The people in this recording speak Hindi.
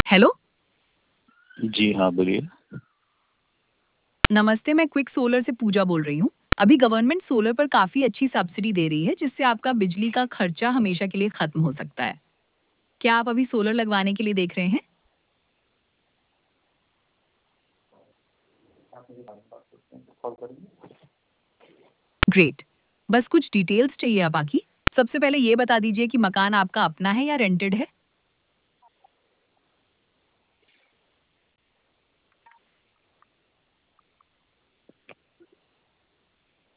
हेलो। जी हाँ, बोलिए। नमस्ते, मैं क्विक सोलर से पूजा बोल रही हूँ। अभी गवर्नमेंट सोलर पर काफी अच्छी सब्सिडी दे रही है, जिससे आपका बिजली का खर्चा हमेशा के लिए खत्म हो सकता है। क्या आप अभी सोलर लगवाने के लिए देख रहे हैं? ग्रेट। बस कुछ डिटेल्स चाहिए आप बाकी। सबसे पहले ये बता दीजिए कि मकान आपका अपना है या रेंटेड है?